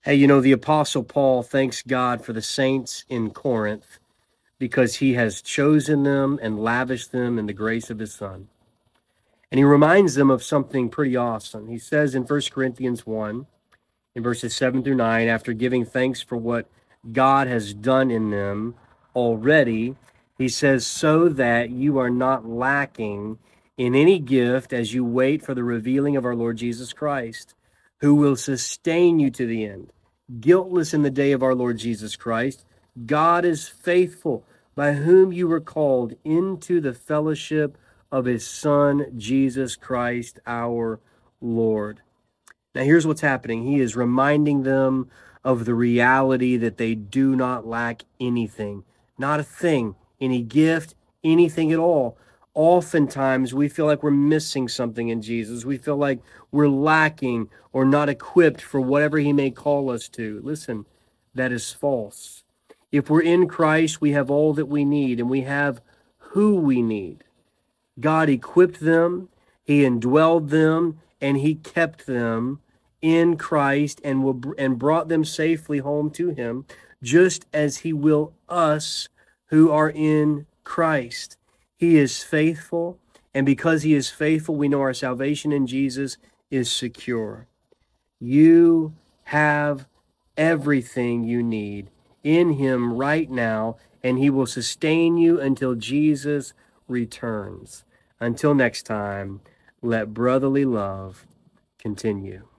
Hey, the Apostle Paul thanks God for the saints in Corinth because he has chosen them and lavished them in the grace of his Son. And he reminds them of something pretty awesome. He says in 1 Corinthians 1, in verses 7 through 9, after giving thanks for what God has done in them already, he says, so that you are not lacking in any gift as you wait for the revealing of our Lord Jesus Christ, who will sustain you to the end, guiltless in the day of our Lord Jesus Christ. God is faithful, by whom you were called into the fellowship of his Son, Jesus Christ, our Lord. Now, here's what's happening. He is reminding them of the reality that they do not lack anything, not a thing, any gift, anything at all. Oftentimes, we feel like we're missing something in Jesus. We feel like we're lacking or not equipped for whatever he may call us to. Listen, that is false. If we're in Christ, we have all that we need, and we have who we need. God equipped them, he indwelled them, and he kept them in Christ and brought them safely home to him, just as he will us who are in Christ. He is faithful, and because he is faithful, we know our salvation in Jesus is secure. You have everything you need in him right now, and he will sustain you until Jesus returns. Until next time, let brotherly love continue.